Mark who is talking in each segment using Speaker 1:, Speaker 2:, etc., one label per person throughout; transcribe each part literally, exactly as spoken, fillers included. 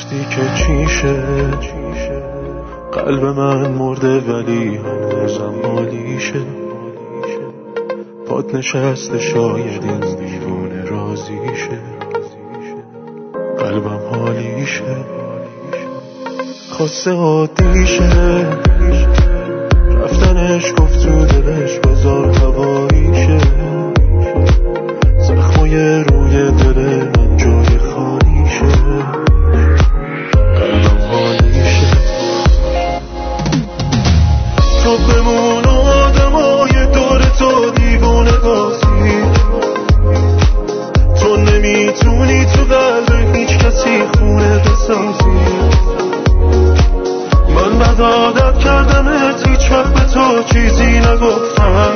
Speaker 1: گفتی که چیشه، قلب من مرده ولی هنوزم حالیشه. پات نشسته شاید این دیوونه رازیشه، قلبم حالیشه. خواسته عادیشه، رفتنش گفت تو دلش بازار هواییشه. زخمای روی دل من جای خالیشه، قلبم حالیشه. تو بمون و آدمای دور تو دیوونه بازی، تو نمیتونی تو قلب هیچ کسی خونه بسازی. من بد عادت کردمت، هیچ وقت به تو چیزی نگفتم.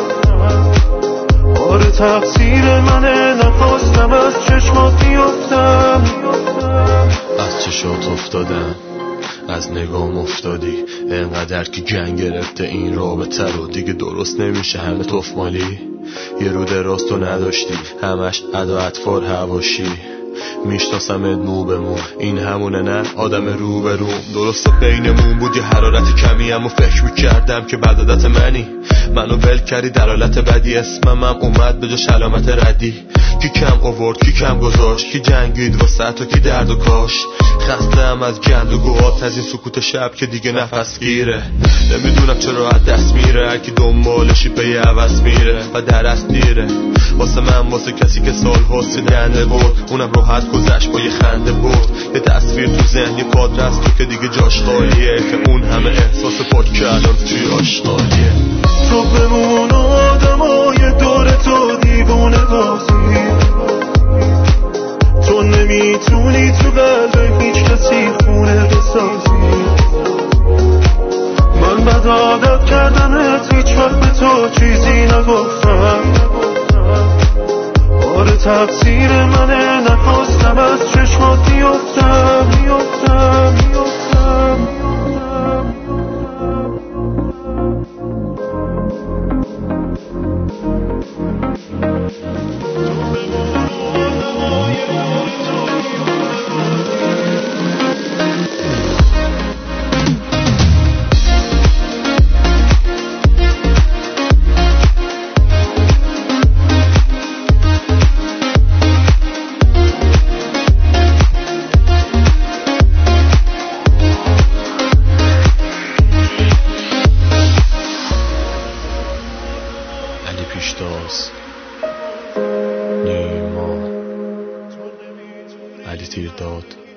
Speaker 1: آره تقصیر منه، نخواستم از چشمات بیفتم.
Speaker 2: از چشات افتادم، از نگام افتادی، انقدر که گنگ گرفته این رابطه رو دیگه درست نمیشه. همه تفمالی، یه رو دراز تو نداشتی، همش ادا اطفار هواشی. میشناسمت مو به مو، این همونه نه آدم رو به رو. درسته بینمون بود یه حرارت کمی، اما فکر میکردم که بدادت منی. منو ول کردی در حالت بدی، اسمم هم اومد به جاش علامت ردی. کی کم آورد کی کم گذاشت، کی جنگید واسه تو کی درد و کاش. خستم از گند و گوهات، از این سکوت شب که دیگه نفس گیره. نمیدونم چرا از دست میره، هرکی دنبالشی پی عوض میره و درست دیره. واسه من واسه کسی که سال حسی دنده بود، اونم راحت گذشت با یه خنده بود. یه تصویر تو ذهن، یه کادر از تو که دیگه جاش خالیه، که اون همه احساس پاک که الان توی آشنالیه.
Speaker 1: تو بمون و آدمای دور تو دیوونه بازی، تو نمیتونی تو قلب هیچ کسی خونه بسازی. من بد عادت کردمت، هیچ وقت به تو چیزی نگفتم. آره تقصیر منه، نخواستم از چشمات بیفتم بیفتم بیفتم.
Speaker 2: علی پیشتاز، نیما، علی تیرداد.